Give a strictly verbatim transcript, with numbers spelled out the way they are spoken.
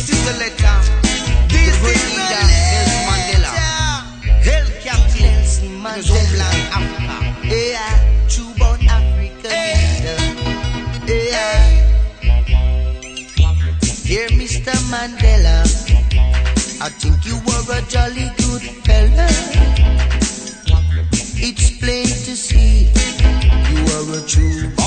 This is a letter. This is a letter. Mandela. Hell Captain. Nelson Mandela. Africa. Yeah, true born African leader. Yeah. Dear Mister Mandela, I think you were a jolly good fella. It's plain to see you are a true